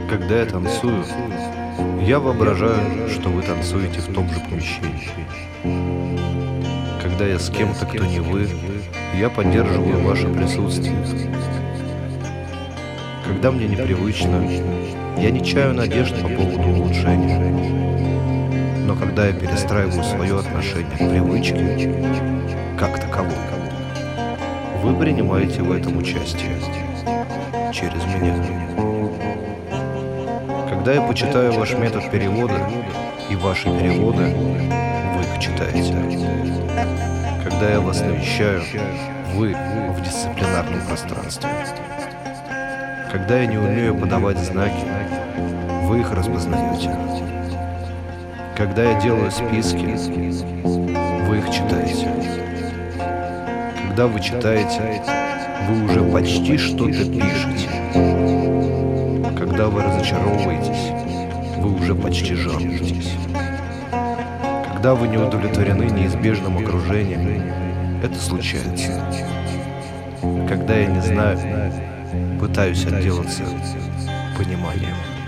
Когда я танцую, я воображаю, что вы танцуете в том же помещении. Когда я с кем-то, кто не вы, я поддерживаю ваше присутствие. Когда мне непривычно, я не чаю надежд по поводу улучшения. Но когда я перестраиваю свое отношение к привычке, как таковой, вы принимаете в этом участие через меня. Когда я почитаю ваш метод перевода и ваши переводы, вы их читаете. Когда я вас навещаю, вы в дисциплинарном пространстве. Когда я не умею подавать знаки, вы их распознаете. Когда я делаю списки, вы их читаете. Когда вы читаете, вы уже почти что-то пишете. Когда вы разочаровываетесь, вы уже почти жалуетесь. Когда вы не удовлетворены неизбежным окружением, это случается. Когда я не знаю, пытаюсь отделаться пониманием.